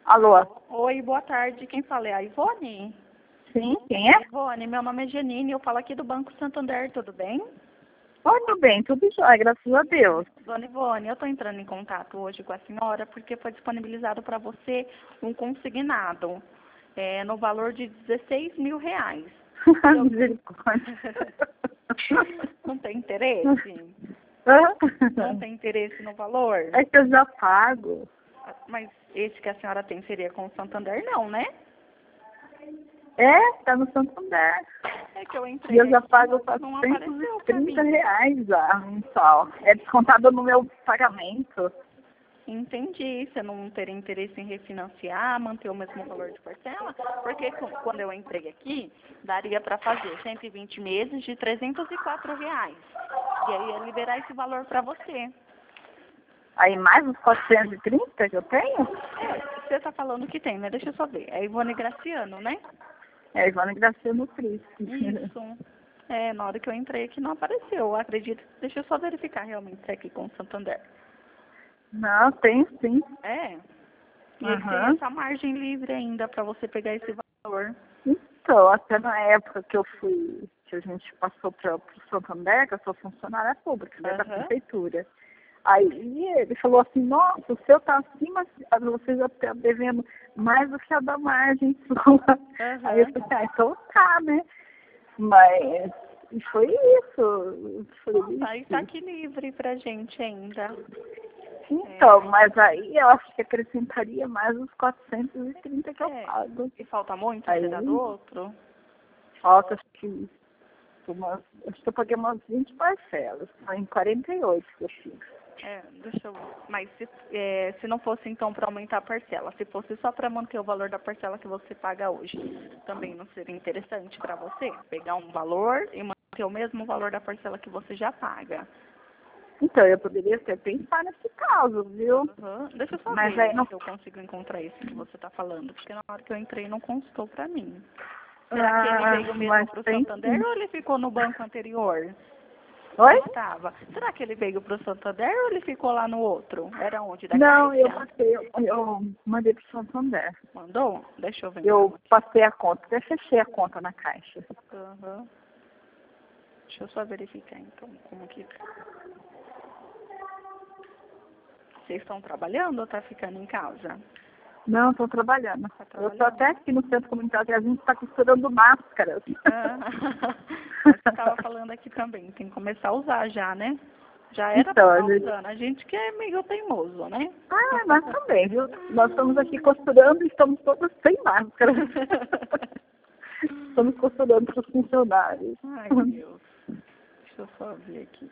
Alô? Oi, boa tarde. Quem fala é a Ivone? Sim, quem é? Ivone, meu nome é Janine, eu falo aqui do Banco Santander, tudo bem? Oi, meu bem, tudo jóia, graças a Deus. Dona Ivone, eu estou entrando em contato hoje com a senhora porque foi disponibilizado para você um consignado no valor de R$16.000. Misericórdia. Não tem interesse? Não tem interesse no valor? É que eu já pago. Mas esse que a senhora tem seria com o Santander, não, né? É, tá no Santander. É que eu E entrei eu já aqui, pago não apareceu para mim. R$430 já, mensal. É descontado no meu pagamento. Entendi. Você não teria interesse em refinanciar, manter o mesmo valor de parcela? Porque quando eu entrei aqui, daria para fazer 120 meses de R$304. E aí ia liberar esse valor para você. Aí mais os 430 que eu tenho? Você está falando que tem, né? Deixa eu só ver. É Ivone Graciano, né? É, Ivone Graciano Príncipe. Isso. Na hora que eu entrei aqui não apareceu, eu acredito. Deixa eu só verificar realmente se é aqui com o Santander. Não, tem sim. É. E ele tem Aham. essa margem livre ainda para você pegar esse valor. Então, até na época que eu fui, que a gente passou para o Santander, que eu sou funcionária pública, né, da Aham. prefeitura. Aí ele falou assim, nossa, o seu tá acima, você já tá devendo mais do que a da margem sua. Aí eu falei, então tá, né? Mas e foi isso. Foi Aí tá aqui livre pra gente ainda. Então, mas aí eu acho que acrescentaria mais os 430 que eu pago. E falta muito Aí será do outro? falta, acho que eu paguei umas 20 parcelas, em 48 que eu fiz. Deixa eu. Mas se não fosse então para aumentar a parcela, se fosse só para manter o valor da parcela que você paga hoje, também não seria interessante para você pegar um valor e manter o mesmo valor da parcela que você já paga? Então, eu poderia até pensar nesse caso, viu? Uhum. Deixa eu só Mas ver aí não. se eu consigo encontrar isso que você está falando, porque na hora que eu entrei não constou para mim. Será que ele veio mesmo para o Santander ou ele ficou no banco anterior? Oi? Estava. Será que ele veio para o Santander ou ele ficou lá no outro? Era onde? Da Não, Caixa? eu mandei pro Santander. Mandou? Deixa eu ver. Eu passei a conta, até fechei a conta na caixa. Uhum. Deixa eu só verificar então como que tá. Vocês estão trabalhando ou tá ficando em casa? Não, estou trabalhando. Tá Eu trabalhando? estou até aqui no centro comunitário, a gente está costurando máscaras. Você estava falando aqui também, tem que começar a usar já, né? Já era Então, pra estar usando. A gente que é meio teimoso, né? nós também, viu? Nós estamos aqui costurando e estamos todas sem máscara. Estamos costurando para os funcionários. Ai, Deus. Deixa eu só ver aqui.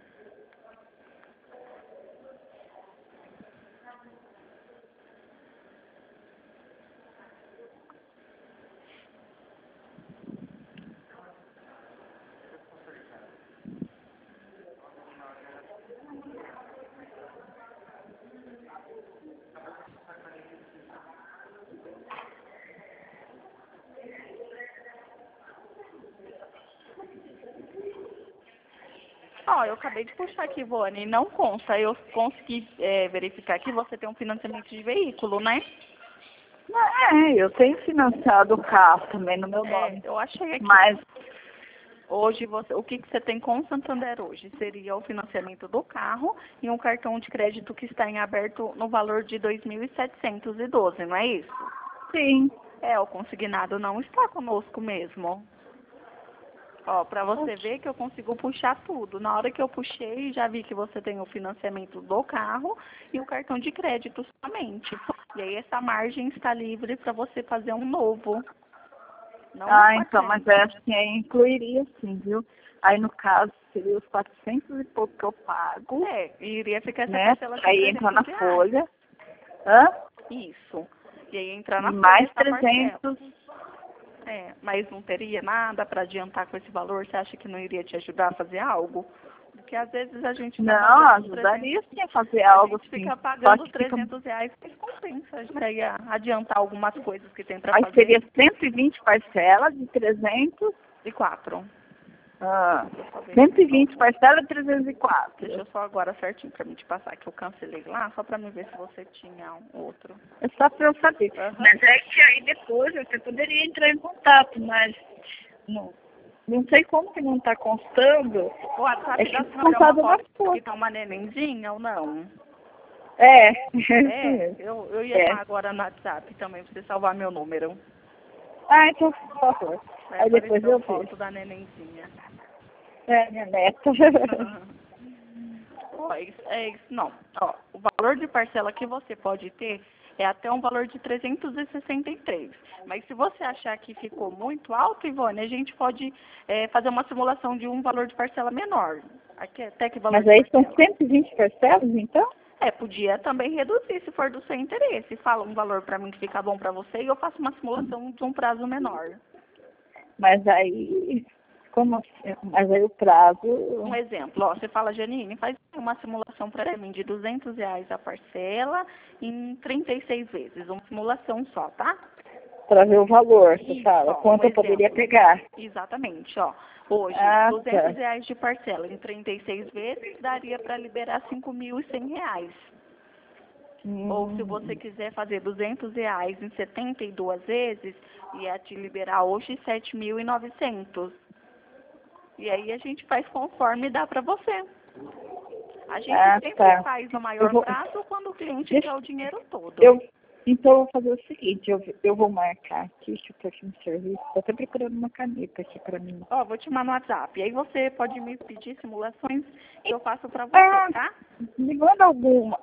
Eu acabei de puxar aqui, Ivone, não consta. Eu consegui verificar que você tem um financiamento de veículo, né? Eu tenho financiado o carro também no meu nome. Eu achei aqui. Mas Hoje, o que você tem com o Santander hoje? Seria o financiamento do carro e um cartão de crédito que está em aberto no valor de 2.712, não é isso? sim. O consignado não está conosco mesmo. Para você ver que eu consigo puxar tudo. Na hora que eu puxei, já vi que você tem o financiamento do carro e o cartão de crédito somente. E aí essa margem está livre para você fazer um novo. Não Então, mas acho que aí incluiria sim, viu? Aí no caso seria os 400 e pouco que eu pago. Iria ficar essa né? parcela de Aí entra na R$300. folha. Isso. E aí entrar na E mais folha essa 300. parcela. Mas não teria nada para adiantar com esse valor? Você acha que não iria te ajudar a fazer algo? Porque às vezes a gente Não, ajudaria sim a fazer algo assim. fica pagando R$300, mas compensa. A gente ia adiantar algumas coisas que tem para fazer. Aí seria 120 parcelas de 300. E 4. Ah, 120, parcela 304. Deixa eu só agora certinho pra mim te passar, que eu cancelei lá, só pra mim ver se você tinha um outro. É só pra eu saber. Mas é que aí depois você poderia entrar em contato, mas não sei como que não tá constando. O WhatsApp é que da senhora é uma foto que que tá uma nenenzinha ou não? Eu ia estar agora no WhatsApp também, pra você salvar meu número. Ah, então, por favor. Aí depois eu foto da nenenzinha. É, minha neta. Não. Ó, o valor de parcela que você pode ter é até um valor de 363. Mas se você achar que ficou muito alto, Ivone, a gente pode fazer uma simulação de um valor de parcela menor. Até que valor. Mas aí são 120 parcelas, então? Podia também reduzir se for do seu interesse. Fala um valor para mim que fica bom para você e eu faço uma simulação de um prazo menor. Mas aí, como assim? Mas aí o prazo... Um exemplo, ó, você fala, Janine, faz uma simulação para mim de R$200 a parcela em 36 vezes. Uma simulação só, tá? Para ver o valor, você fala, quanto eu poderia pegar. Exatamente, ó. Hoje, R$200 de parcela em 36 vezes daria para liberar R$5.100. Ou se você quiser fazer R$200 em 72 vezes, ia te liberar hoje R$7.900. E aí a gente faz conforme dá para você. A gente sempre faz no maior prazo quando o cliente quer o dinheiro todo. Então eu vou fazer o seguinte, eu vou marcar aqui, deixa eu tô aqui no serviço, tô até procurando uma caneta aqui pra mim. Ó, vou te mandar no WhatsApp. E aí você pode me pedir simulações que eu faço pra você, tá? Me manda alguma...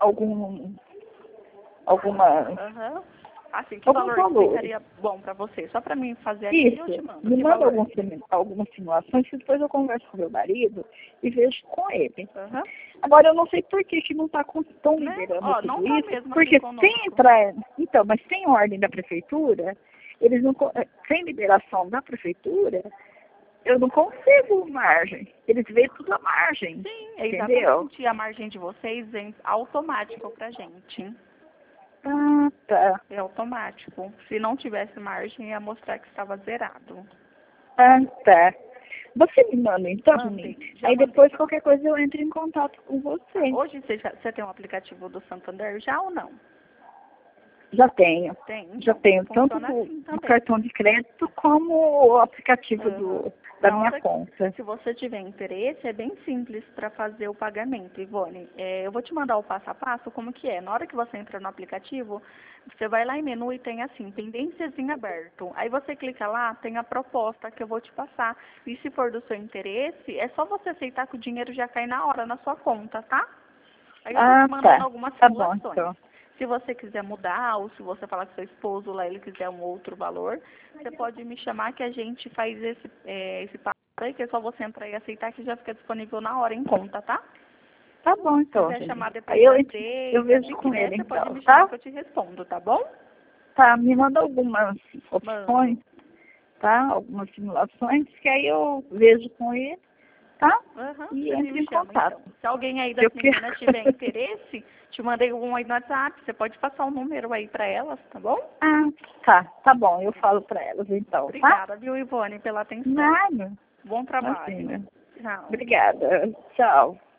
Assim, que valor ficaria bom pra você? Só pra mim fazer aqui eu te mando. Me manda algumas simulações que depois eu converso com meu marido e vejo com ele. Agora eu não sei por que não está tão liberando tudo isso. Mesmo porque sem entrar... Então, mas sem ordem da prefeitura, eles não... Sem liberação da prefeitura, eu não consigo margem. Eles veem tudo a margem. Sim, é exatamente. A margem de vocês vem automático pra gente. Ah, tá. É automático. Se não tivesse margem, ia mostrar que estava zerado. Ah, tá. Você me manda, então, aí depois qualquer coisa eu entro em contato com você. Hoje você tem um aplicativo do Santander já ou não? Já tenho. Já tenho, tanto do cartão de crédito como o aplicativo da minha conta. Se você tiver interesse, é bem simples para fazer o pagamento, Ivone. Eu vou te mandar o passo a passo, como que é. Na hora que você entra no aplicativo, você vai lá em menu e tem assim, pendências em aberto. Aí você clica lá, tem a proposta que eu vou te passar. E se for do seu interesse, é só você aceitar que o dinheiro já cai na hora na sua conta, tá? Aí eu vou te mandando algumas simulações. Bom, então. Se você quiser mudar, ou se você falar com seu esposo lá, ele quiser um outro valor, você pode me chamar que a gente faz esse passo aí, que é só você entrar e aceitar que já fica disponível na hora em conta, tá? Tá bom, então. Se quiser chamar depois eu vejo com ele, você pode então, me chamar que eu te respondo, tá bom? Tá, me manda algumas opções, tá? Algumas simulações, que aí eu vejo com ele, tá? E entro em contato. Então. Se alguém aí das meninas tiver interesse, te mandei um aí no WhatsApp, você pode passar o número aí pra elas, tá bom? Tá bom, eu falo pra elas então, Obrigada, viu, Ivone, pela atenção. Nada. Bom trabalho. Tchau. Obrigada. Tchau.